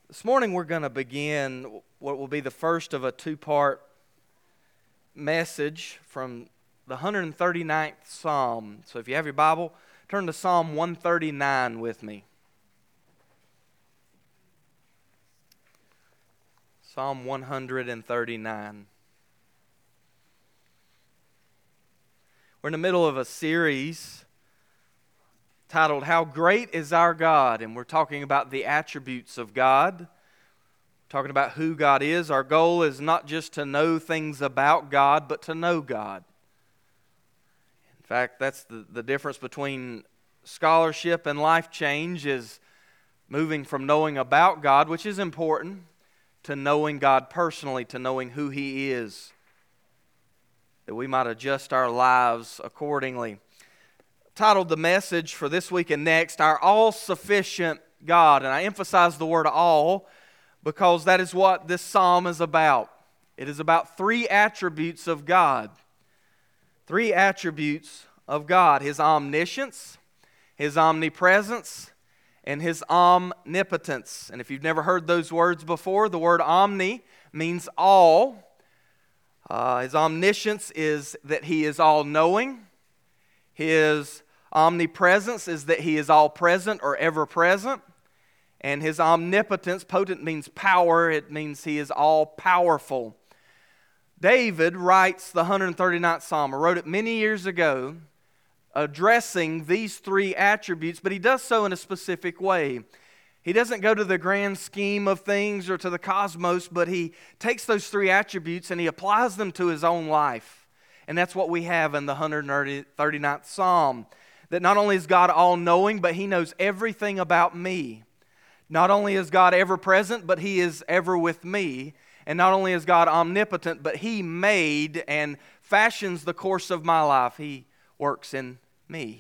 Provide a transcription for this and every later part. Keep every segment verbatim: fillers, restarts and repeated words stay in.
This morning we're going to begin what will be the first of a two-part message from the one hundred thirty-ninth Psalm. So if you have your Bible, turn to Psalm one thirty-nine with me. Psalm one thirty-nine. We're in the middle of a series titled, How Great is Our God? And we're talking about the attributes of God. We're talking about who God is. Our goal is not just to know things about God, but to know God. In fact, that's the, the difference between scholarship and life change, is moving from knowing about God, which is important, to knowing God personally, to knowing who He is, that we might adjust our lives accordingly. Titled the message for this week and next, Our All-Sufficient God. And I emphasize the word all because that is what this psalm is about. It is about three attributes of God. Three attributes of God. His omniscience, His omnipresence, and His omnipotence. And if you've never heard those words before, the word omni means all. Uh, his omniscience is that He is all-knowing. His omnipresence is that He is all-present or ever-present. And His omnipotence, potent means power, it means He is all-powerful. David writes the one hundred thirty-ninth Psalm, I wrote it many years ago, addressing these three attributes, but he does so in a specific way. He doesn't go to the grand scheme of things or to the cosmos, but he takes those three attributes and he applies them to his own life. And that's what we have in the one hundred thirty-ninth Psalm. That not only is God all-knowing, but He knows everything about me. Not only is God ever-present, but He is ever with me. And not only is God omnipotent, but He made and fashions the course of my life. He works in me.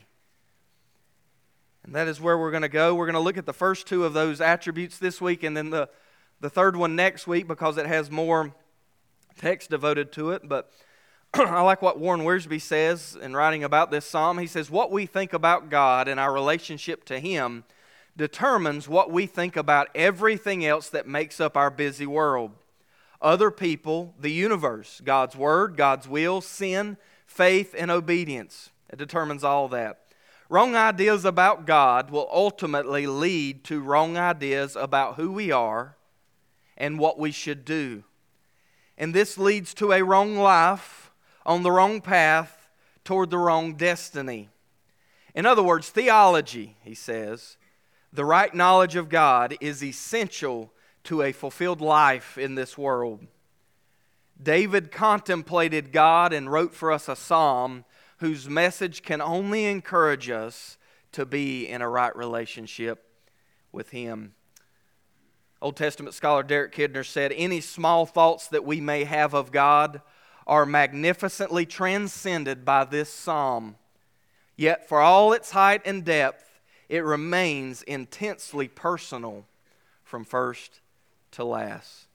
And that is where we're going to go. We're going to look at the first two of those attributes this week, and then the, the third one next week because it has more text devoted to it. But I like what Warren Wiersbe says in writing about this psalm. He says, what we think about God and our relationship to Him determines what we think about everything else that makes up our busy world. Other people, the universe, God's Word, God's will, sin, faith, and obedience. It determines all that. Wrong ideas about God will ultimately lead to wrong ideas about who we are and what we should do. And this leads to a wrong life on the wrong path toward the wrong destiny. In other words, theology, he says, the right knowledge of God is essential to a fulfilled life in this world. David contemplated God and wrote for us a psalm whose message can only encourage us to be in a right relationship with Him. Old Testament scholar Derek Kidner said, any small thoughts that we may have of God are magnificently transcended by this psalm. Yet for all its height and depth, it remains intensely personal from first to last.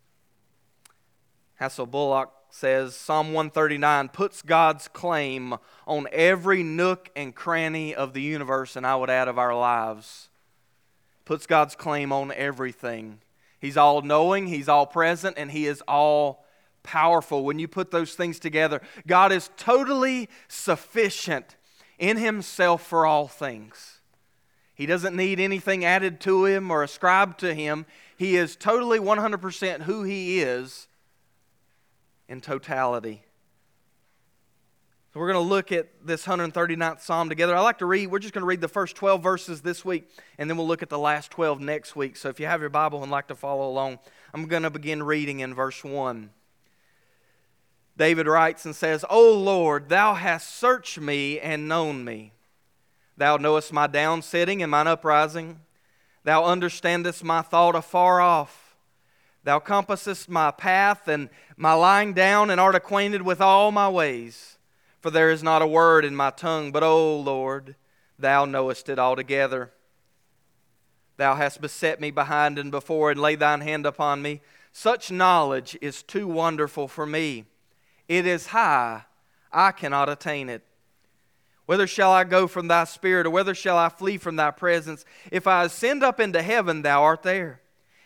Hassel Bullock says, Psalm one thirty-nine puts God's claim on every nook and cranny of the universe, and I would add of our lives. Puts God's claim on everything. He's all-knowing, He's all-present, and He is all-powerful. When you put those things together, God is totally sufficient in Himself for all things. He doesn't need anything added to Him or ascribed to Him. He is totally one hundred percent who He is in totality. So we're going to look at this one hundred thirty-ninth Psalm together. I like to read, we're just going to read the first twelve verses this week, and then we'll look at the last twelve next week. So if you have your Bible and like to follow along, I'm going to begin reading in verse one. David writes and says, O Lord, Thou hast searched me and known me. Thou knowest my downsitting and mine uprising. Thou understandest my thought afar off. Thou compassest my path and my lying down, and art acquainted with all my ways. For there is not a word in my tongue, but, O Lord, Thou knowest it altogether. Thou hast beset me behind and before, and laid Thine hand upon me. Such knowledge is too wonderful for me. It is high, I cannot attain it. Whither shall I go from Thy Spirit, or whither shall I flee from Thy presence? If I ascend up into heaven, Thou art there.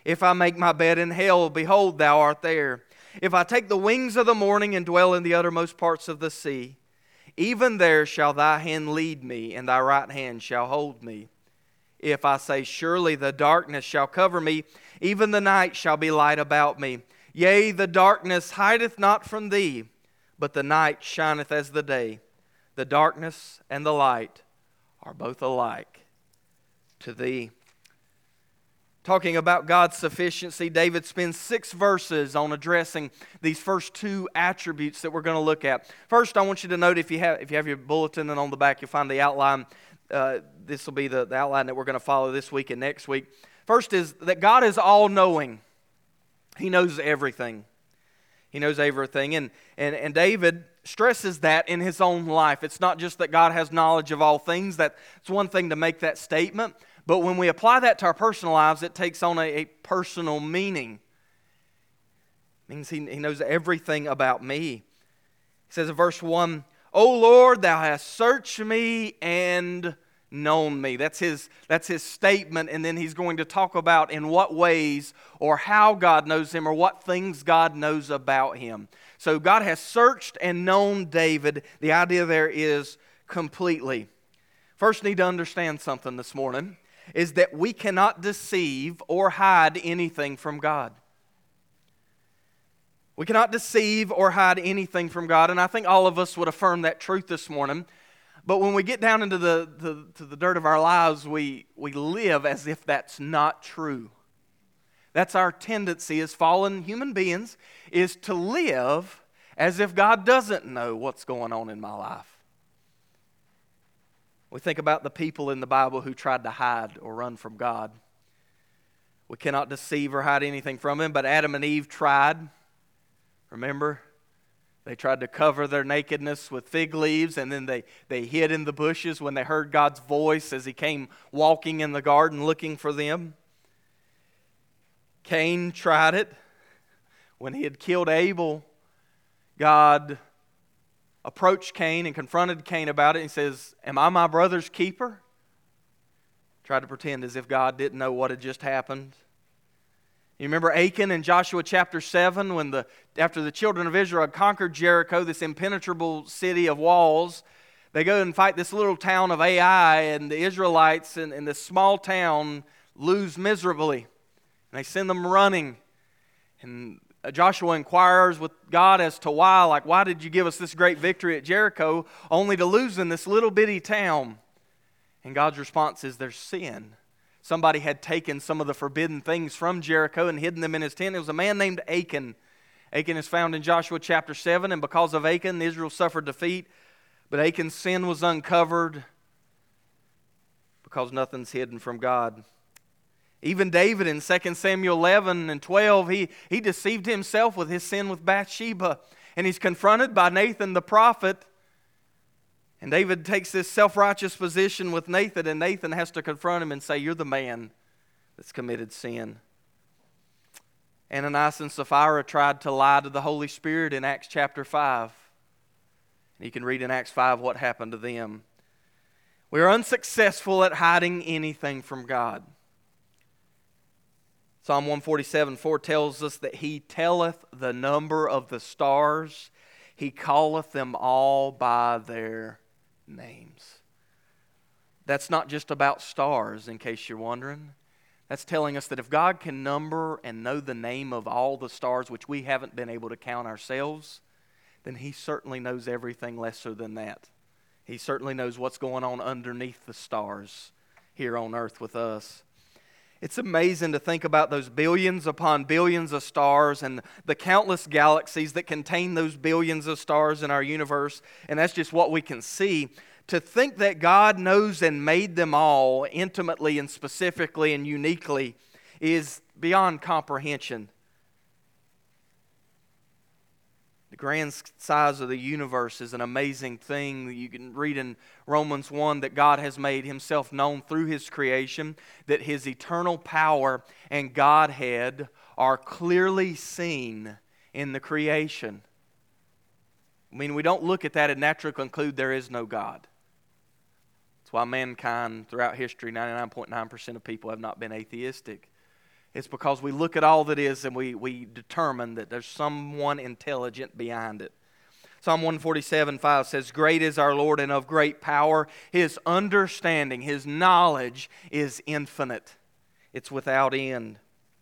If I make my bed in hell, behold, thou art there. If I take the wings of the morning and dwell in the uttermost parts of the sea, even there shall thy hand lead me, and thy right hand shall hold me. If I say, surely the darkness shall cover me, even the night shall be light about me. Yea, the darkness hideth not from thee, but the night shineth as the day. The darkness and the light are both alike to thee. Talking about God's sufficiency, David spends six verses on addressing these first two attributes that we're going to look at. First, I want you to note, if you have if you have your bulletin, and on the back you'll find the outline. Uh, this will be the, the outline that we're going to follow this week and next week. First is that God is all-knowing. He knows everything. He knows everything. And, and, and David stresses that in his own life. It's not just that God has knowledge of all things. That's one thing to make that statement. But when we apply that to our personal lives, it takes on a, a personal meaning. It means he, he knows everything about me. He says in verse one, O Lord, thou hast searched me and known me. That's his, that's his statement, and then he's going to talk about in what ways or how God knows him or what things God knows about him. So God has searched and known David. The idea there is completely. First, need to understand something this morning, is that we cannot deceive or hide anything from God. We cannot deceive or hide anything from God, and I think all of us would affirm that truth this morning. But when we get down into the, the, to the dirt of our lives, we, we live as if that's not true. That's our tendency as fallen human beings, is to live as if God doesn't know what's going on in my life. We think about the people in the Bible who tried to hide or run from God. We cannot deceive or hide anything from Him, but Adam and Eve tried. Remember? They tried to cover their nakedness with fig leaves, and then they, they hid in the bushes when they heard God's voice as He came walking in the garden looking for them. Cain tried it. When he had killed Abel, God approached Cain and confronted Cain about it. He says, am I my brother's keeper? Tried to pretend as if God didn't know what had just happened. You remember Achan in Joshua chapter seven, when the after the children of Israel had conquered Jericho, this impenetrable city of walls, they go and fight this little town of Ai, and the Israelites in, in this small town lose miserably. And they send them running. And Joshua inquires with God as to why, like, why did you give us this great victory at Jericho only to lose in this little bitty town? And God's response is, there's sin. Somebody had taken some of the forbidden things from Jericho and hidden them in his tent. It was a man named Achan. Achan is found in Joshua chapter seven, and because of Achan, Israel suffered defeat. But Achan's sin was uncovered because nothing's hidden from God. Even David in Second Samuel eleven and twelve, he, he deceived himself with his sin with Bathsheba. And he's confronted by Nathan the prophet. And David takes this self-righteous position with Nathan, and Nathan has to confront him and say, you're the man that's committed sin. Ananias and Sapphira tried to lie to the Holy Spirit in Acts chapter five. And you can read in Acts five what happened to them. We are unsuccessful at hiding anything from God. Psalm one forty-seven four tells us that He telleth the number of the stars. He calleth them all by their names. That's not just about stars, in case you're wondering. That's telling us that if God can number and know the name of all the stars, which we haven't been able to count ourselves, then He certainly knows everything lesser than that. He certainly knows what's going on underneath the stars here on earth with us. It's amazing to think about those billions upon billions of stars and the countless galaxies that contain those billions of stars in our universe, and that's just what we can see. To think that God knows and made them all intimately and specifically and uniquely is beyond comprehension. The grand size of the universe is an amazing thing. You can read in Romans one that God has made Himself known through His creation, that His eternal power and Godhead are clearly seen in the creation. I mean, we don't look at that and naturally conclude there is no God. That's why mankind, throughout history, ninety-nine point nine percent of people have not been atheistic. It's because we look at all that is and we, we determine that there's someone intelligent behind it. Psalm one forty-seven, five says, "Great is our Lord and of great power. His understanding, His knowledge is infinite. It's without end."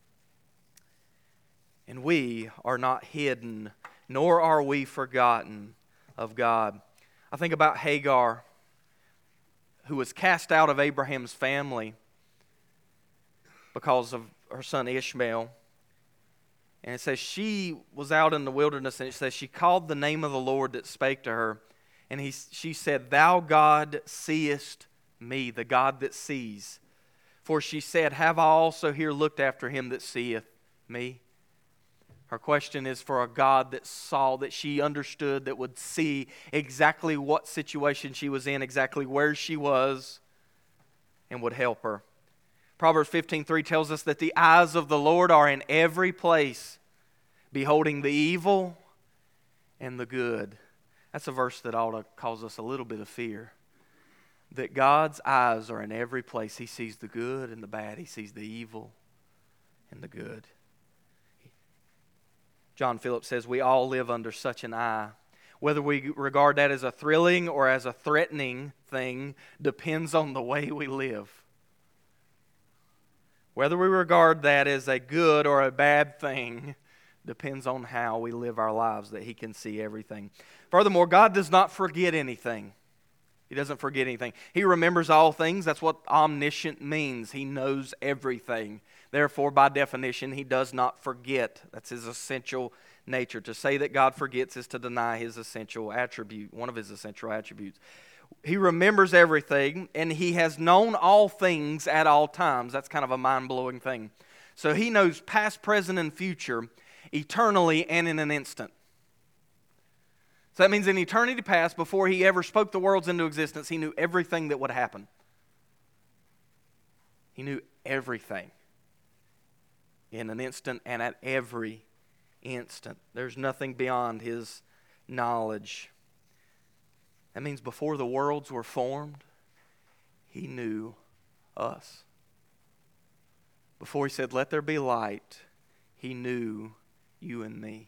And we are not hidden, nor are we forgotten of God. I think about Hagar, who was cast out of Abraham's family because of her son Ishmael. And it says she was out in the wilderness, and it says she called the name of the Lord that spake to her. And he, she said, "Thou God seest me," the God that sees. For she said, "Have I also here looked after him that seeth me?" Her question is for a God that saw, that she understood, that would see exactly what situation she was in, exactly where she was, and would help her. Proverbs fifteen three tells us that the eyes of the Lord are in every place, beholding the evil and the good. That's a verse that ought to cause us a little bit of fear. That God's eyes are in every place. He sees the good and the bad. He sees the evil and the good. John Phillips says, "We all live under such an eye. Whether we regard that as a thrilling or as a threatening thing depends on the way we live." Whether we regard that as a good or a bad thing depends on how we live our lives, that He can see everything. Furthermore, God does not forget anything. He doesn't forget anything. He remembers all things. That's what omniscient means. He knows everything. Therefore, by definition, He does not forget. That's His essential nature. To say that God forgets is to deny His essential attribute, one of His essential attributes. He remembers everything, and He has known all things at all times. That's kind of a mind-blowing thing. So He knows past, present, and future eternally and in an instant. So that means in eternity past, before He ever spoke the worlds into existence, He knew everything that would happen. He knew everything in an instant and at every instant. There's nothing beyond His knowledge. That means before the worlds were formed, He knew us. Before He said, "Let there be light," He knew you and me.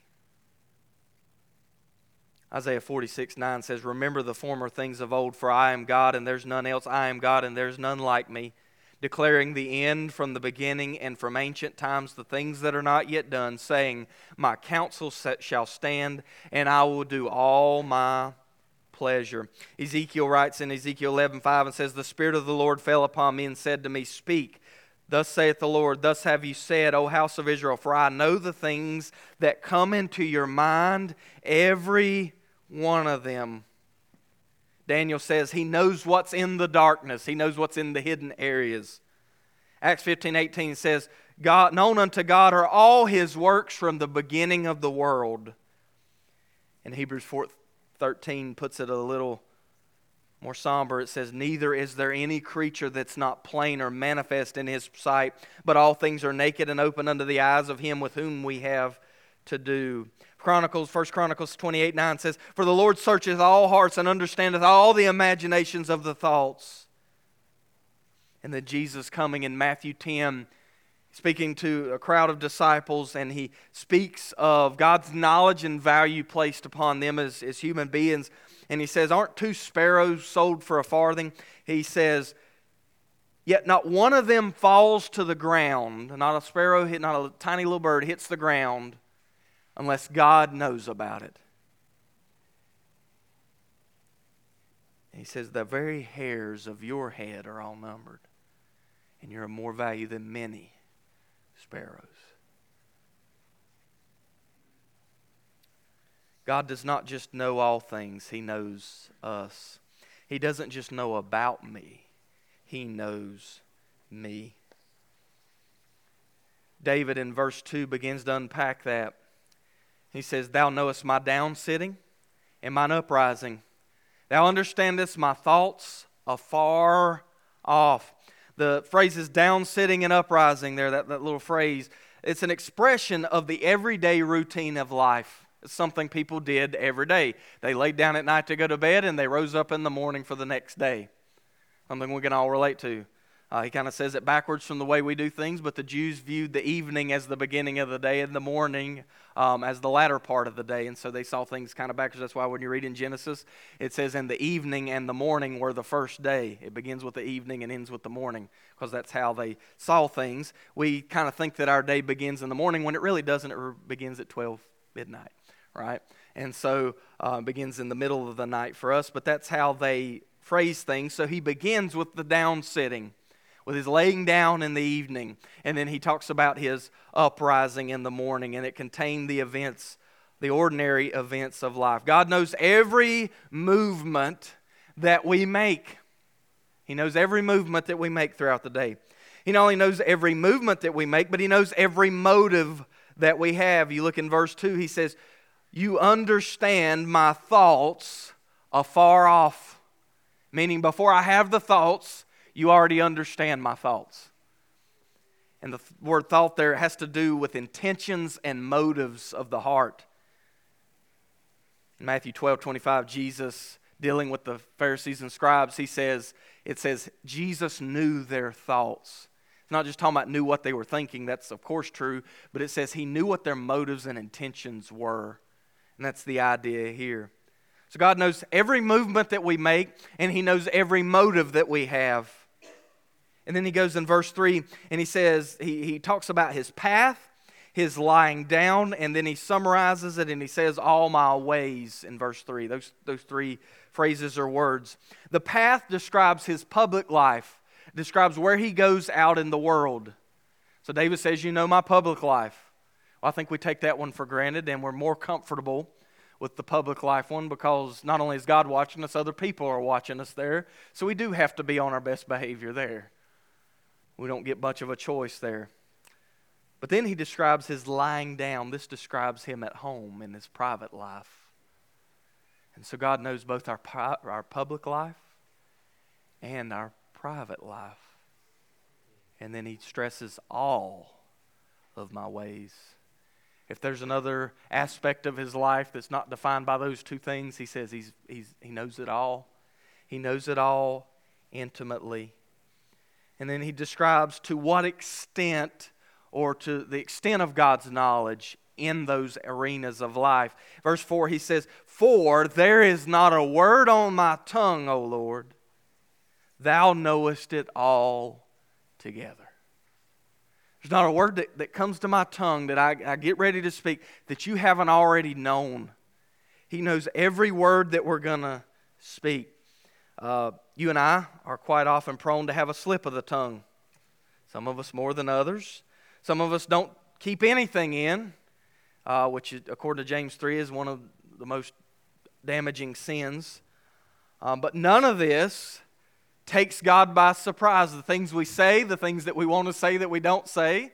Isaiah forty-six nine says, "Remember the former things of old, for I am God and there's none else. I am God and there's none like me, declaring the end from the beginning and from ancient times the things that are not yet done, saying, My counsel shall stand and I will do all my pleasure." Ezekiel writes in Ezekiel eleven five and says, "The Spirit of the Lord fell upon me and said to me, Speak, thus saith the Lord, thus have you said, O house of Israel, for I know the things that come into your mind, every one of them." Daniel says he knows what's in the darkness. He knows what's in the hidden areas. Acts fifteen eighteen says, God, known unto God are all His works from the beginning of the world. And Hebrews four thirteen puts it a little more somber. It says, "Neither is there any creature that's not plain or manifest in His sight, but all things are naked and open unto the eyes of Him with whom we have to do." Chronicles, First Chronicles twenty-eight nine says, "For the Lord searcheth all hearts and understandeth all the imaginations of the thoughts." And then Jesus coming in Matthew ten, speaking to a crowd of disciples, and He speaks of God's knowledge and value placed upon them as, as human beings. And He says, "Aren't two sparrows sold for a farthing?" He says, "Yet not one of them falls to the ground." Not a sparrow, not a tiny little bird hits the ground unless God knows about it. And He says, "The very hairs of your head are all numbered, and you're of more value than many sparrows." God does not just know all things, He knows us. He doesn't just know about me, He knows me. David in verse two begins to unpack that. He says, "Thou knowest my down sitting and mine uprising. Thou understandest my thoughts afar off." The phrases down sitting and uprising there, that, that little phrase, it's an expression of the everyday routine of life. It's something people did every day. They laid down at night to go to bed and they rose up in the morning for the next day. Something we can all relate to. Uh, he kind of says it backwards from the way we do things, but the Jews viewed the evening as the beginning of the day and the morning um, as the latter part of the day. And so they saw things kind of backwards. That's why when you read in Genesis, it says, "And the evening and the morning were the first day." It begins with the evening and ends with the morning, because that's how they saw things. We kind of think that our day begins in the morning when it really doesn't. It begins at twelve midnight, right? And so uh, it begins in the middle of the night for us, but that's how they phrase things. So he begins with the down sitting, with his laying down in the evening. And then he talks about his uprising in the morning, and it contained the events, the ordinary events of life. God knows every movement that we make. He knows every movement that we make throughout the day. He not only knows every movement that we make, but he knows every motive that we have. You look in verse two, he says, "You understand my thoughts afar off." Meaning before I have the thoughts, you already understand my thoughts. And the word thought there has to do with intentions and motives of the heart. In Matthew twelve twenty-five, Jesus, dealing with the Pharisees and scribes, he says, it says, Jesus knew their thoughts. It's not just talking about knew what they were thinking. That's of course true. But it says he knew what their motives and intentions were. And that's the idea here. So God knows every movement that we make, and he knows every motive that we have. And then he goes in verse three, and he says, he, he talks about his path, his lying down, and then he summarizes it, and he says, all my ways in verse three. Those, those three phrases or words. The path describes his public life, describes where he goes out in the world. So David says, you know my public life. Well, I think we take that one for granted, and we're more comfortable with the public life one, because not only is God watching us, other people are watching us there. So we do have to be on our best behavior there. We don't get much of a choice there. But then he describes his lying down. This describes him at home in his private life. And so God knows both our, our public life and our private life. And then he stresses all of my ways. If there's another aspect of his life that's not defined by those two things, he says he's, he's, he knows it all. He knows it all intimately. And then he describes to what extent, or to the extent of God's knowledge in those arenas of life. Verse four, he says, "For there is not a word on my tongue, O Lord. Thou knowest it all together." There's not a word that, that comes to my tongue that I, I get ready to speak that you haven't already known. He knows every word that we're going to speak. Uh, you and I are quite often prone to have a slip of the tongue. Some of us more than others. Some of us don't keep anything in, uh, which according to James three is one of the most damaging sins. Um, but none of this takes God by surprise. The things we say, the things that we want to say that we don't say.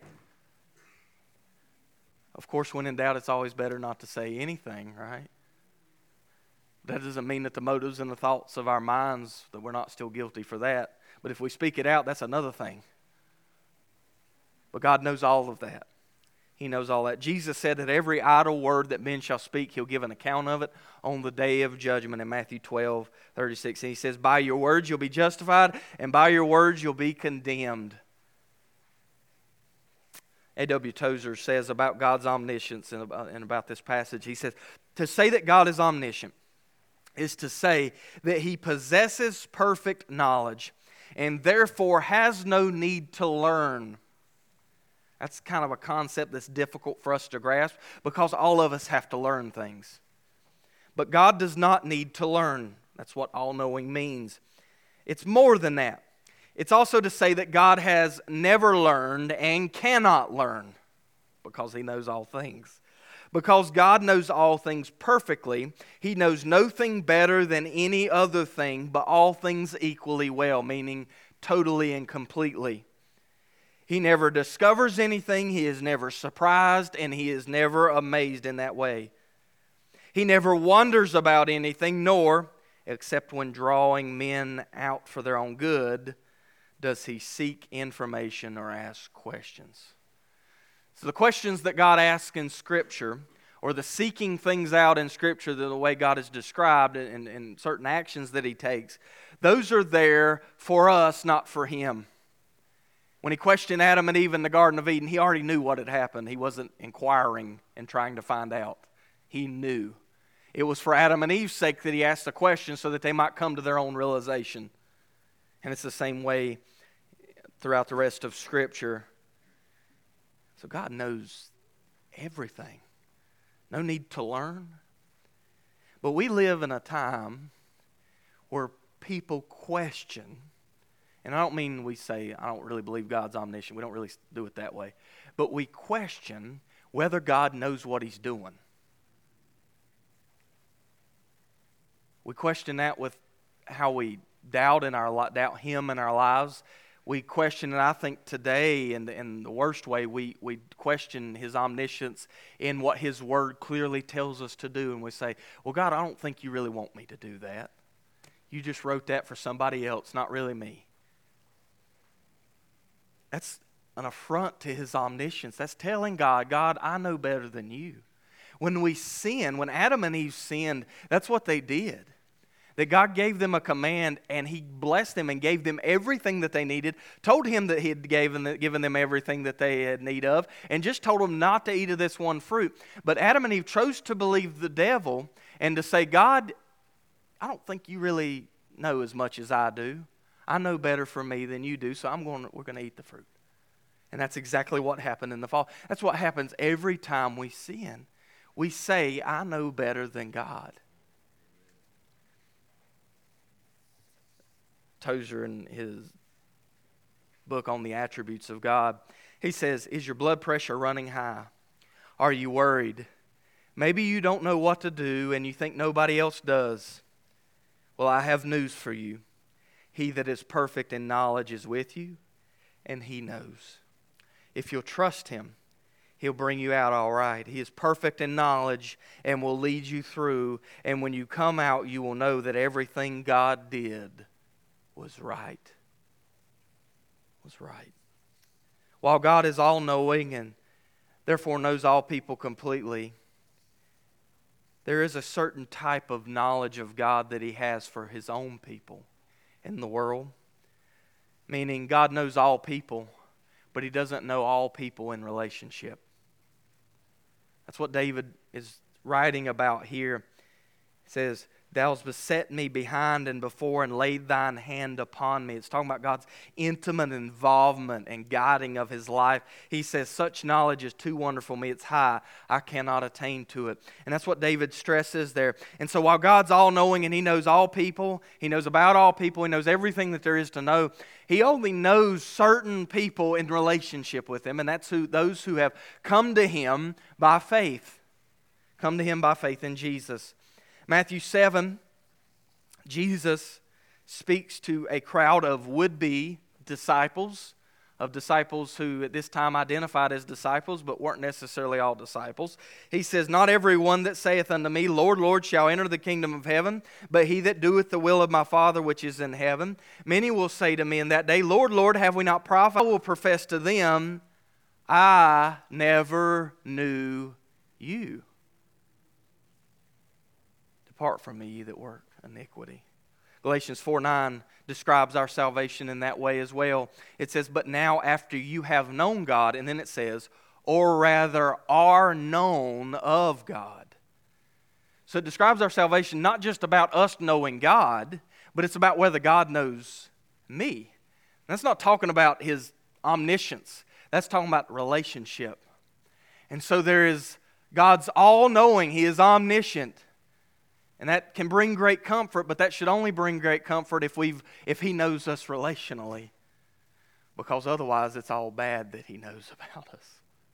Of course, when in doubt, it's always better not to say anything, right? That doesn't mean that the motives and the thoughts of our minds, that we're not still guilty for that. But if we speak it out, that's another thing. But God knows all of that. He knows all that. Jesus said that every idle word that men shall speak, he'll give an account of it on the day of judgment in Matthew twelve thirty-six. And he says, by your words you'll be justified, and by your words you'll be condemned. A W Tozer says about God's omniscience and about, and about this passage, he says, to say that God is omniscient is to say that he possesses perfect knowledge and therefore has no need to learn. That's kind of a concept that's difficult for us to grasp because all of us have to learn things. But God does not need to learn. That's what all-knowing means. It's more than that. It's also to say that God has never learned and cannot learn because he knows all things. Because God knows all things perfectly, he knows no thing better than any other thing, but all things equally well, meaning totally and completely. He never discovers anything, he is never surprised, and he is never amazed in that way. He never wonders about anything, nor, except when drawing men out for their own good, does he seek information or ask questions. So the questions that God asks in Scripture, or the seeking things out in Scripture, the way God is described and, and certain actions that he takes, those are there for us, not for him. When he questioned Adam and Eve in the Garden of Eden, he already knew what had happened. He wasn't inquiring and trying to find out. He knew. It was for Adam and Eve's sake that he asked the question so that they might come to their own realization. And it's the same way throughout the rest of Scripture. So God knows everything. No need to learn. But we live in a time where people question. And I don't mean we say, I don't really believe God's omniscient. We don't really do it that way. But we question whether God knows what He's doing. We question that with how we doubt in our doubt Him in our lives. We question, and I think today, in the, in the worst way, we, we question His omniscience in what His Word clearly tells us to do. And we say, well, God, I don't think You really want me to do that. You just wrote that for somebody else, not really me. That's an affront to His omniscience. That's telling God, God, I know better than You. When we sin, when Adam and Eve sinned, that's what they did. That God gave them a command, and He blessed them and gave them everything that they needed, told Him that He had given, given them everything that they had need of, and just told them not to eat of this one fruit. But Adam and Eve chose to believe the devil and to say, God, I don't think You really know as much as I do. I know better for me than You do, so I'm going. we're going to eat the fruit. And that's exactly what happened in the fall. That's what happens every time we sin. We say, I know better than God. Tozer, in his book on the attributes of God, he says, is your blood pressure running high? Are you worried? Maybe you don't know what to do and you think nobody else does. Well, I have news for you. He that is perfect in knowledge is with you, and He knows. If you'll trust Him, He'll bring you out all right. He is perfect in knowledge and will lead you through. And when you come out, you will know that everything God did was right. Was right. While God is all-knowing and therefore knows all people completely, there is a certain type of knowledge of God that He has for His own people in the world. Meaning God knows all people, but He doesn't know all people in relationship. That's what David is writing about here. He says, Thou hast beset me behind and before and laid Thine hand upon me. It's talking about God's intimate involvement and guiding of His life. He says, such knowledge is too wonderful for me. It's high. I cannot attain to it. And that's what David stresses there. And so while God's all-knowing and He knows all people, He knows about all people, He knows everything that there is to know, He only knows certain people in relationship with Him, and that's who those who have come to Him by faith. Come to Him by faith in Jesus. Matthew seven, Jesus speaks to a crowd of would-be disciples, of disciples who at this time identified as disciples, but weren't necessarily all disciples. He says, Not every one that saith unto me, Lord, Lord, shall enter the kingdom of heaven, but he that doeth the will of my Father which is in heaven. Many will say to me in that day, Lord, Lord, have we not prophesied? I will profess to them, I never knew you. Depart from me, ye that work iniquity. Galatians four nine describes our salvation in that way as well. It says, But now after you have known God, and then it says, or rather are known of God. So it describes our salvation not just about us knowing God, but it's about whether God knows me. That's not talking about His omniscience. That's talking about relationship. And so there is God's all-knowing. He is omniscient. And that can bring great comfort, but that should only bring great comfort if we've if He knows us relationally. Because otherwise it's all bad that He knows about us.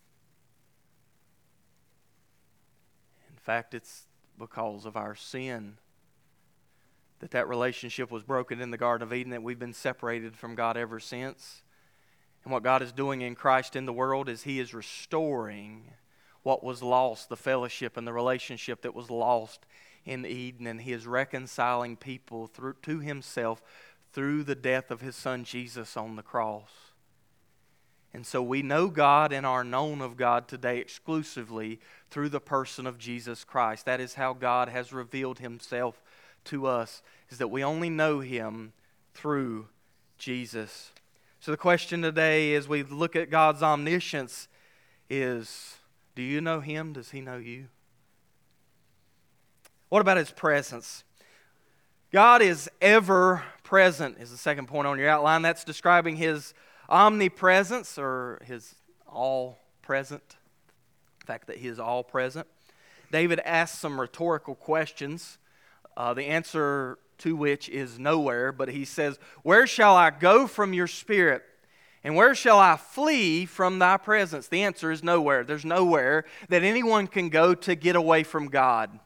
In fact, it's because of our sin that that relationship was broken in the Garden of Eden, that we've been separated from God ever since. And what God is doing in Christ in the world is He is restoring what was lost, the fellowship and the relationship that was lost in Eden, and He is reconciling people through to Himself through the death of His Son Jesus on the cross. And so we know God and are known of God today exclusively through the person of Jesus Christ. That is how God has revealed Himself to us, is that we only know Him through Jesus. So the question today, as we look at God's omniscience, is, do you know Him? Does He know you? What about His presence? God is ever present, is the second point on your outline. That's describing His omnipresence, or His all-present, the fact that He is all-present. David asks some rhetorical questions, uh, the answer to which is nowhere, but he says, where shall I go from your spirit? And where shall I flee from thy presence? The answer is nowhere. There's nowhere that anyone can go to get away from God.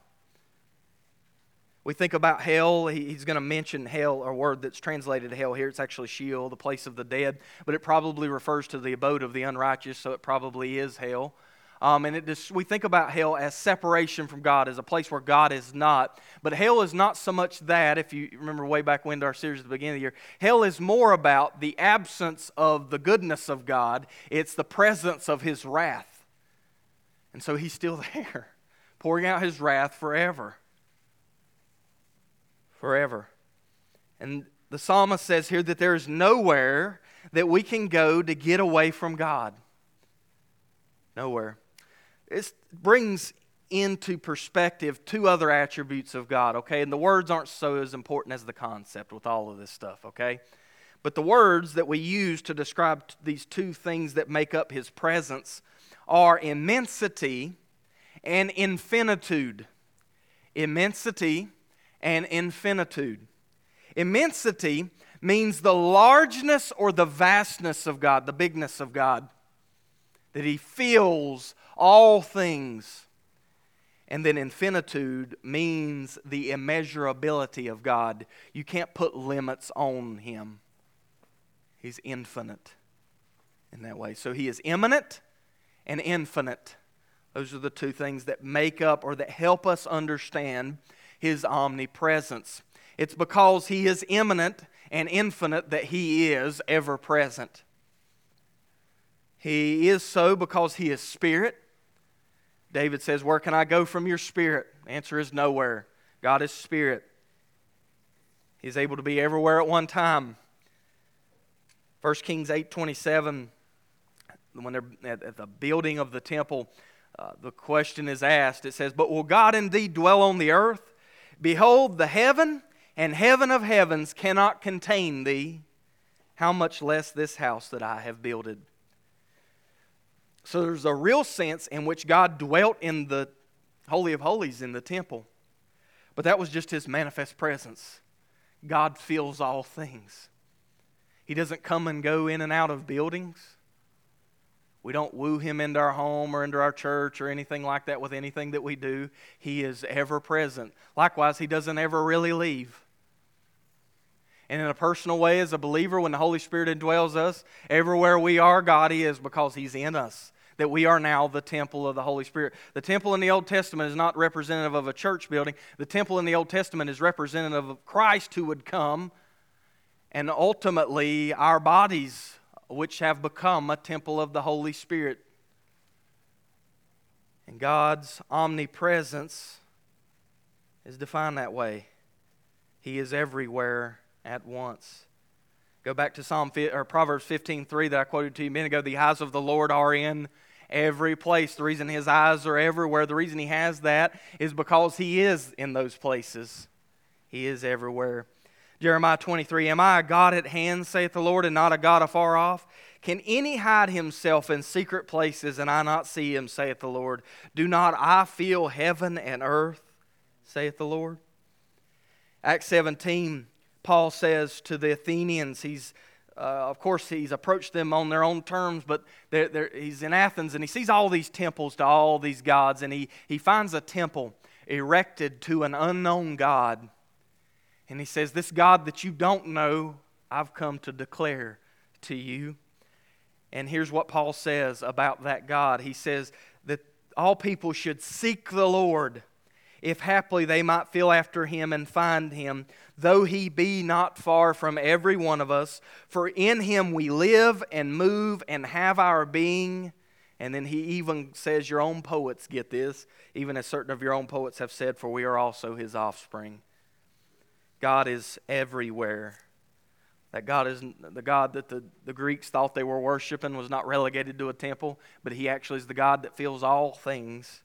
We think about hell. He's going to mention hell, a word that's translated hell here. It's actually Sheol, the place of the dead, but it probably refers to the abode of the unrighteous, so it probably is hell. Um, and it just, we think about hell as separation from God, as a place where God is not. But hell is not so much that, if you remember way back when to our series at the beginning of the year, hell is more about the absence of the goodness of God. It's the presence of His wrath. And so He's still there, pouring out His wrath forever. Forever. And the psalmist says here that there is nowhere that we can go to get away from God. Nowhere. It brings into perspective two other attributes of God, okay? And the words aren't so as important as the concept with all of this stuff, okay? But the words that we use to describe these two things that make up His presence are immensity and infinitude. Immensity and infinitude. Immensity means the largeness or the vastness of God, the bigness of God. That He fills all things. And then infinitude means the immeasurability of God. You can't put limits on Him. He's infinite in that way. So He is immanent and infinite. Those are the two things that make up or that help us understand His omnipresence. It's because He is immanent and infinite that He is ever present. He is so because He is Spirit. David says, where can I go from your Spirit? The answer is nowhere. God is Spirit. He is able to be everywhere at one time. First Kings eight twenty-seven, when they're at the building of the temple, uh, the question is asked. It says, but will God indeed dwell on the earth? Behold, the heaven and heaven of heavens cannot contain thee. How much less this house that I have builded? So there's a real sense in which God dwelt in the Holy of Holies in the temple. But that was just His manifest presence. God fills all things. He doesn't come and go in and out of buildings. We don't woo Him into our home or into our church or anything like that with anything that we do. He is ever present. Likewise, He doesn't ever really leave. And in a personal way, as a believer, when the Holy Spirit indwells us, everywhere we are, God is, because He's in us. That we are now the temple of the Holy Spirit. The temple in the Old Testament is not representative of a church building. The temple in the Old Testament is representative of Christ who would come, and ultimately our bodies, which have become a temple of the Holy Spirit. And God's omnipresence is defined that way. He is everywhere at once. Go back to Psalm or Proverbs fifteen three that I quoted to you a minute ago. The eyes of the Lord are in every place. The reason His eyes are everywhere, the reason He has that is because He is in those places. He is everywhere. Jeremiah twenty-three, am I a God at hand, saith the Lord, and not a God afar off? Can any hide himself in secret places, and I not see him, saith the Lord? Do not I feel heaven and earth, saith the Lord? Acts seventeen, Paul says to the Athenians, he's, uh, of course, he's approached them on their own terms, but they're, they're, he's in Athens, and he sees all these temples to all these gods, and he, he finds a temple erected to an unknown God. And he says, this God that you don't know, I've come to declare to you. And here's what Paul says about that God. He says that all people should seek the Lord, if haply they might feel after Him and find Him, though He be not far from every one of us. For in Him we live and move and have our being. And then he even says, your own poets get this, even as certain of your own poets have said, for we are also His offspring. God is everywhere. That God isn't the God that the, the Greeks thought they were worshiping was not relegated to a temple, but He actually is the God that fills all things.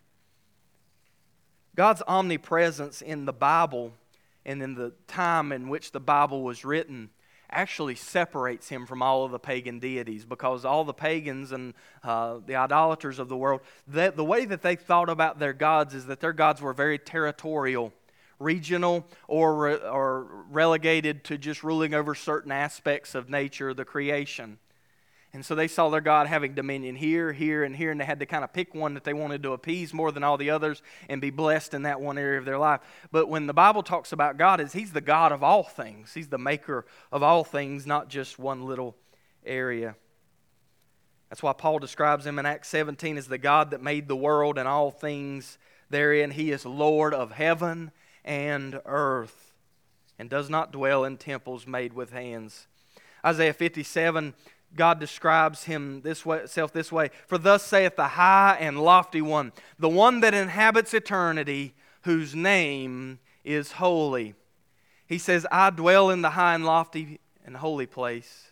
God's omnipresence in the Bible and in the time in which the Bible was written actually separates Him from all of the pagan deities, because all the pagans and uh, the idolaters of the world, the, the way that they thought about their gods is that their gods were very territorial, regional, or, re, or relegated to just ruling over certain aspects of nature, the creation. And so they saw their God having dominion here, here, and here, and they had to kind of pick one that they wanted to appease more than all the others and be blessed in that one area of their life. But when the Bible talks about God, is He's the God of all things. He's the maker of all things, not just one little area. That's why Paul describes Him in Acts seventeen as the God that made the world and all things therein. He is Lord of heaven and earth, and does not dwell in temples made with hands. Isaiah fifty-seven, God describes Him this way, Himself this way: "For thus saith the high and lofty one, the one that inhabits eternity, whose name is holy." He says, "I dwell in the high and lofty and holy place."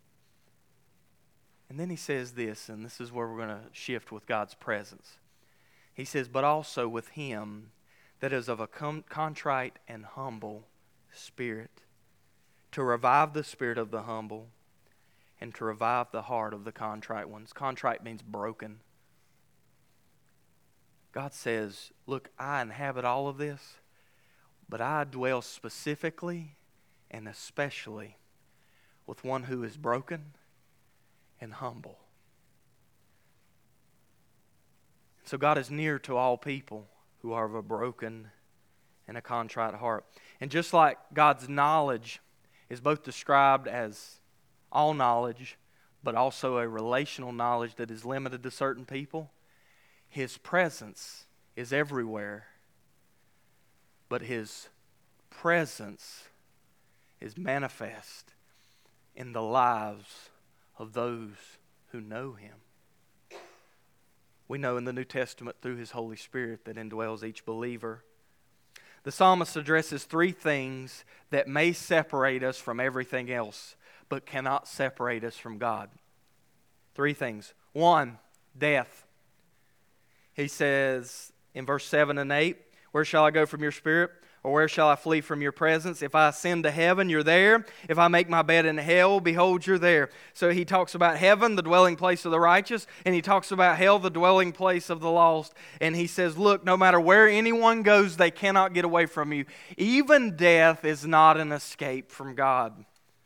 And then He says this, and this is where we're going to shift with God's presence. He says, "But also with Him that is of a contrite and humble spirit, to revive the spirit of the humble, and to revive the heart of the contrite ones." Contrite means broken. God says, look, I inhabit all of this, but I dwell specifically and especially with one who is broken and humble. So God is near to all people who are of a broken and a contrite heart. And just like God's knowledge is both described as all knowledge, but also a relational knowledge that is limited to certain people, His presence is everywhere, but His presence is manifest in the lives of those who know Him. We know in the New Testament through His Holy Spirit that indwells each believer. The psalmist addresses three things that may separate us from everything else, but cannot separate us from God. Three things. One, death. He says in verse seven and eight, "Where shall I go from your spirit? Or where shall I flee from your presence? If I ascend to heaven, you're there. If I make my bed in hell, behold, you're there." So he talks about heaven, the dwelling place of the righteous, and he talks about hell, the dwelling place of the lost. And he says, look, no matter where anyone goes, they cannot get away from you. Even death is not an escape from God.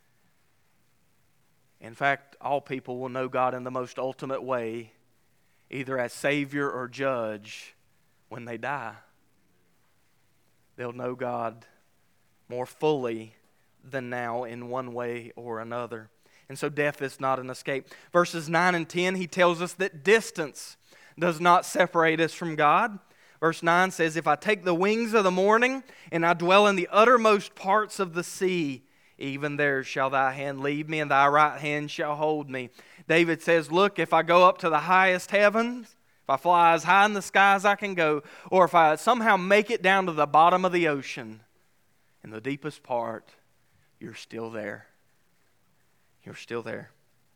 In fact, all people will know God in the most ultimate way, either as Savior or Judge, when they die. They'll know God more fully than now in one way or another. And so death is not an escape. Verses nine and ten, he tells us that distance does not separate us from God. Verse nine says, "If I take the wings of the morning and I dwell in the uttermost parts of the sea, even there shall thy hand lead me, and thy right hand shall hold me." David says, look, if I go up to the highest heavens, if I fly as high in the sky as I can go, or if I somehow make it down to the bottom of the ocean, in the deepest part, you're still there. You're still there.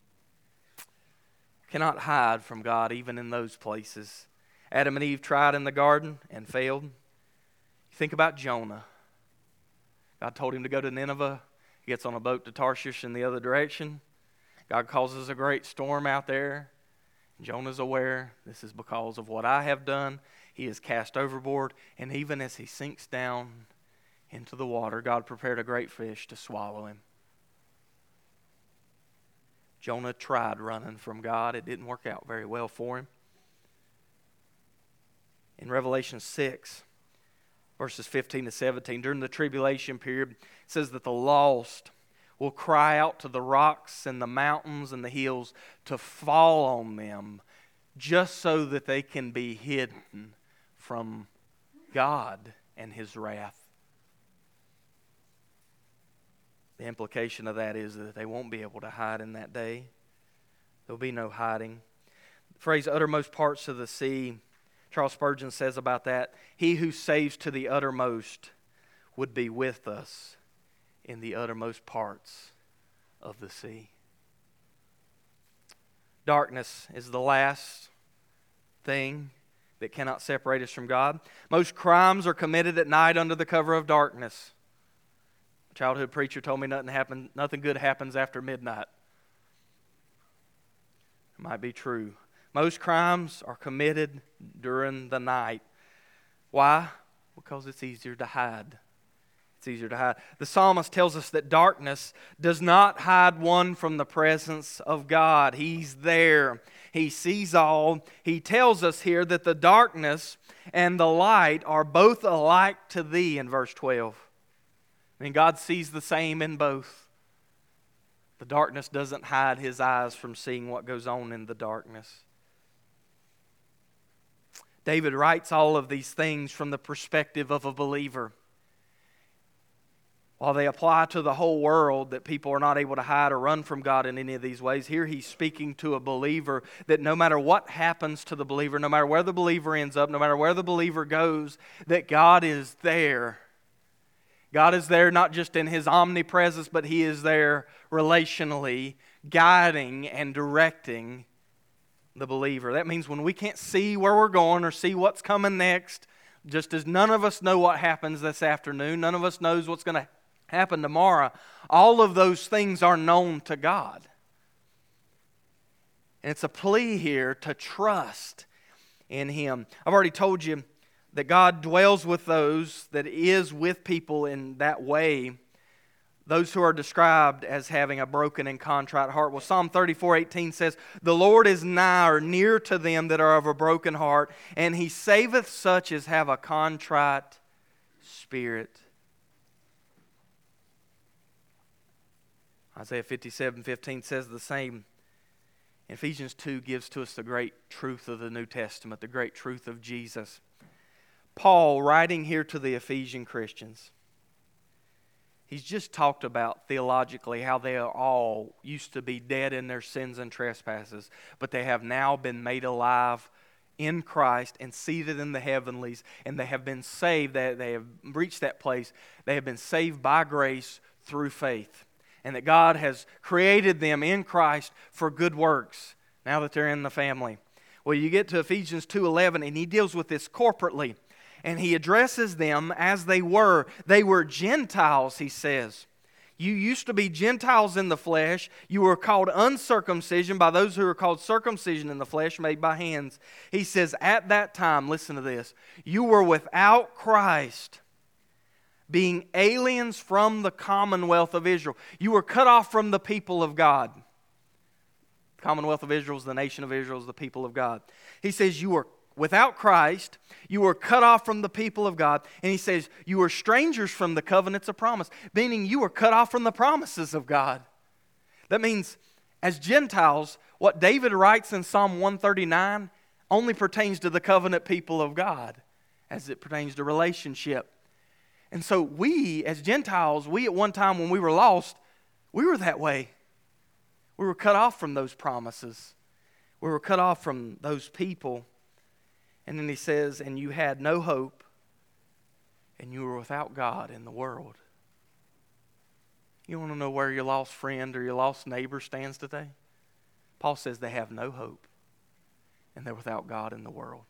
Cannot hide from God even in those places. Adam and Eve tried in the garden and failed. You think about Jonah. God told him to go to Nineveh. He gets on a boat to Tarshish in the other direction. God causes a great storm out there. Jonah's aware, this is because of what I have done. He is cast overboard, and even as he sinks down into the water, God prepared a great fish to swallow him. Jonah tried running from God. It didn't work out very well for him. In Revelation six, verses fifteen to seventeen, during the tribulation period, it says that the lost will cry out to the rocks and the mountains and the hills to fall on them, just so that they can be hidden from God and His wrath. The implication of that is that they won't be able to hide in that day. There'll be no hiding. The phrase uttermost parts of the sea, Charles Spurgeon says about that, "He who saves to the uttermost would be with us in the uttermost parts of the sea. Darkness is the last thing that cannot separate us from God. Most crimes are committed at night under the cover of darkness. A childhood preacher told me nothing happen, nothing good happens after midnight. It might be true. Most crimes are committed during the night. Why? Because it's easier to hide. It's easier to hide. The psalmist tells us that darkness does not hide one from the presence of God. He's there. He sees all. He tells us here that the darkness and the light are both alike to thee in verse twelve. I mean, God sees the same in both. The darkness doesn't hide His eyes from seeing what goes on in the darkness. David writes all of these things from the perspective of a believer. While they apply to the whole world, that people are not able to hide or run from God in any of these ways, here he's speaking to a believer that no matter what happens to the believer, no matter where the believer ends up, no matter where the believer goes, that God is there. God is there not just in His omnipresence, but He is there relationally, guiding and directing the believer. That means when we can't see where we're going or see what's coming next, just as none of us know what happens this afternoon, none of us knows what's going to happen tomorrow, all of those things are known to God. And it's a plea here to trust in Him. I've already told you that God dwells with those, that is with people in that way, those who are described as having a broken and contrite heart. Well, Psalm thirty-four eighteen says, "The Lord is nigh or near to them that are of a broken heart, and He saveth such as have a contrite spirit." Isaiah fifty-seven fifteen says the same. Ephesians two gives to us the great truth of the New Testament, the great truth of Jesus. Paul, writing here to the Ephesian Christians, he's just talked about theologically how they are all used to be dead in their sins and trespasses, but they have now been made alive in Christ and seated in the heavenlies, and they have been saved. They, they have reached that place. They have been saved by grace through faith, and that God has created them in Christ for good works now that they're in the family. Well, you get to Ephesians two eleven, and he deals with this corporately. And he addresses them as they were. They were Gentiles, he says. You used to be Gentiles in the flesh. You were called uncircumcision by those who are called circumcision in the flesh, made by hands. He says, at that time, listen to this, you were without Christ, being aliens from the commonwealth of Israel. You were cut off from the people of God. The commonwealth of Israel is the nation of Israel, is the people of God. He says you were without Christ, you were cut off from the people of God. And he says, you were strangers from the covenants of promise, meaning you were cut off from the promises of God. That means, as Gentiles, what David writes in Psalm one thirty-nine only pertains to the covenant people of God, as it pertains to relationship. And so we, as Gentiles, we at one time when we were lost, we were that way. We were cut off from those promises. We were cut off from those people. And then he says, and you had no hope, and you were without God in the world. You want to know where your lost friend or your lost neighbor stands today? Paul says they have no hope, and they're without God in the world.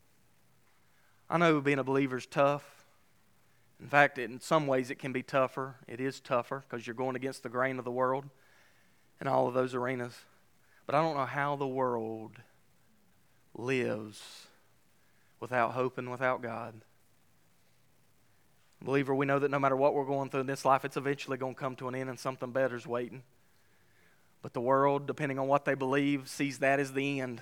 I know being a believer is tough. In fact, in some ways it can be tougher. It is tougher because you're going against the grain of the world in all of those arenas. But I don't know how the world lives without hope and without God. Believer, we know that no matter what we're going through in this life, it's eventually going to come to an end and something better is waiting. But the world, depending on what they believe, sees that as the end.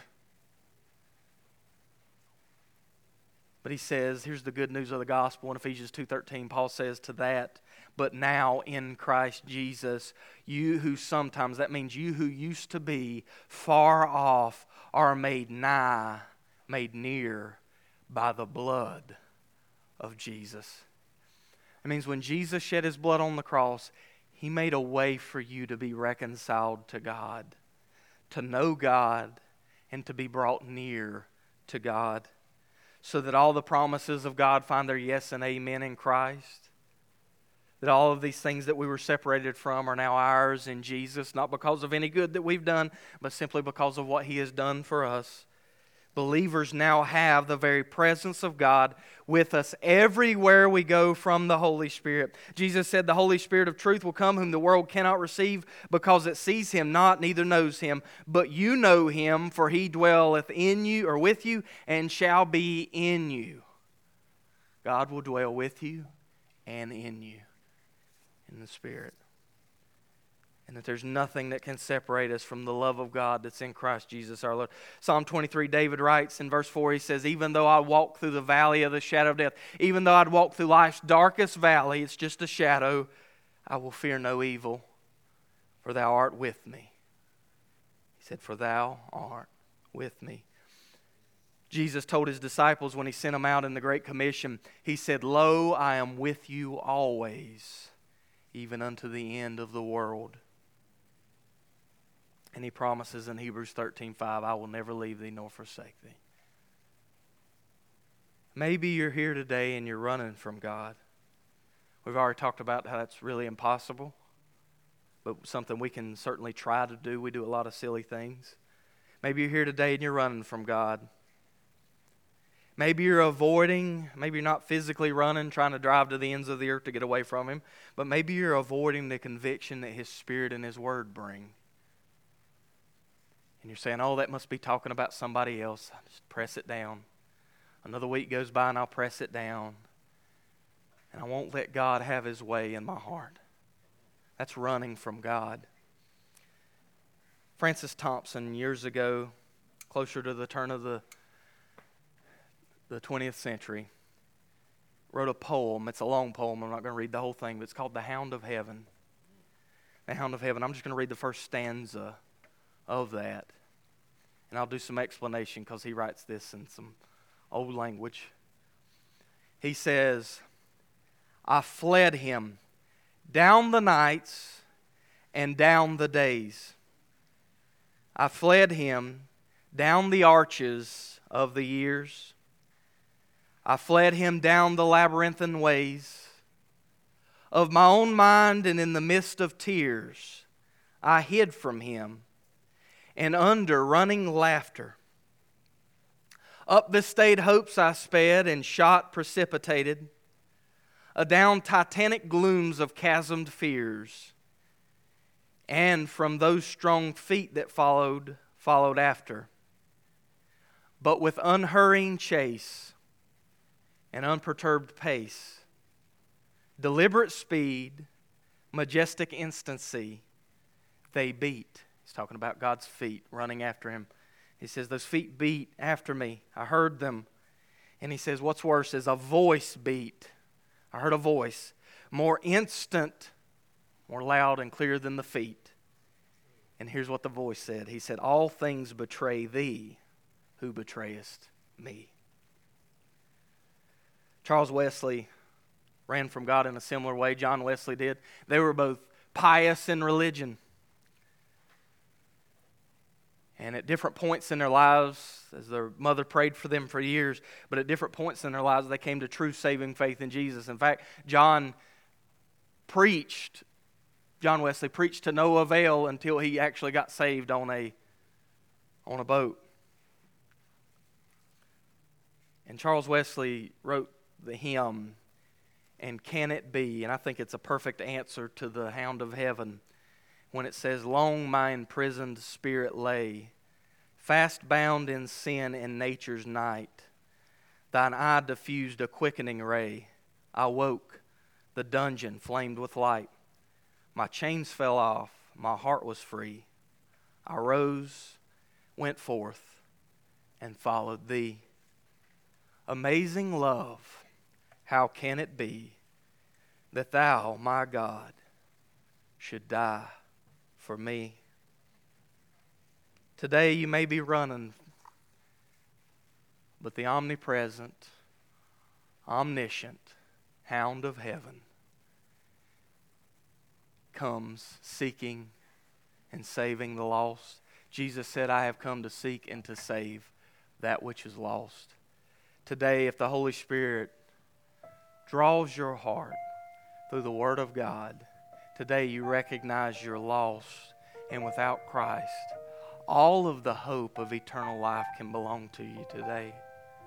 But he says, here's the good news of the gospel in Ephesians two thirteen. Paul says to that, but now in Christ Jesus, you who sometimes, that means you who used to be far off, are made nigh, made near by the blood of Jesus. It means when Jesus shed His blood on the cross, He made a way for you to be reconciled to God, to know God, and to be brought near to God, so that all the promises of God find their yes and amen in Christ. that all of these things that we were separated from are now ours in Jesus, not because of any good that we've done, but simply because of what He has done for us. Believers now have the very presence of God with us everywhere we go from the Holy Spirit. Jesus said, "The Holy Spirit of truth will come, whom the world cannot receive, because it sees Him not, neither knows Him. But you know Him, for He dwelleth in you," or with you, "and shall be in you." God will dwell with you and in you, in the Spirit. And that there's nothing that can separate us from the love of God that's in Christ Jesus our Lord. Psalm twenty-three, David writes in verse four, he says, "Even though I walk through the valley of the shadow of death, even though I'd walk through life's darkest valley, it's just a shadow, I will fear no evil, for Thou art with me." He said, "For Thou art with me." Jesus told His disciples when He sent them out in the Great Commission, He said, "Lo, I am with you always, even unto the end of the world." And He promises in Hebrews thirteen five, "I will never leave thee nor forsake thee." Maybe you're here today and you're running from God. We've already talked about how that's really impossible, but something we can certainly try to do. We do a lot of silly things. Maybe you're here today and you're running from God. Maybe you're avoiding, maybe you're not physically running, trying to drive to the ends of the earth to get away from Him, but maybe you're avoiding the conviction that His Spirit and His Word bring. And you're saying, "Oh, that must be talking about somebody else. I'll just press it down. Another week goes by and I'll press it down. And I won't let God have His way in my heart." That's running from God. Francis Thompson, years ago, closer to the turn of the, the twentieth century, wrote a poem. It's a long poem. I'm not going to read the whole thing, but it's called "The Hound of Heaven." The Hound of Heaven. I'm just going to read the first stanza of that. And I'll do some explanation because he writes this in some old language. He says, "I fled Him down the nights and down the days. I fled Him down the arches of the years. I fled Him down the labyrinthine ways of my own mind, and in the midst of tears I hid from Him, and under running laughter. Up the staid hopes I sped, and shot precipitated, adown titanic glooms of chasmed fears, and from those strong feet that followed, followed after. But with unhurrying chase and unperturbed pace, deliberate speed, majestic instancy, they beat." He's talking about God's feet running after Him. He says, "Those feet beat after me. I heard them." And he says, what's worse is a voice beat. I heard a voice, more instant, more loud and clear than the feet. And here's what the voice said. He said, "All things betray thee, who betrayest me." Charles Wesley ran from God in a similar way. John Wesley did. They were both pious in religion. And at different points in their lives, as their mother prayed for them for years, but at different points in their lives, they came to true saving faith in Jesus. In fact, John preached, John Wesley preached to no avail until he actually got saved on a, on a boat. And Charles Wesley wrote the hymn, "And Can It Be?" And I think it's a perfect answer to the Hound of Heaven when it says, "Long my imprisoned spirit lay, fast bound in sin in nature's night. Thine eye diffused a quickening ray. I woke, the dungeon flamed with light. My chains fell off, my heart was free. I rose, went forth, and followed Thee. Amazing love, how can it be that Thou, my God, should die for me?" Today you may be running, but the omnipresent, omniscient Hound of Heaven comes seeking and saving the lost. Jesus said, "I have come to seek and to save that which is lost." Today, if the Holy Spirit draws your heart, through the Word of God. Today you recognize you're lost, and without Christ, all of the hope of eternal life can belong to you today.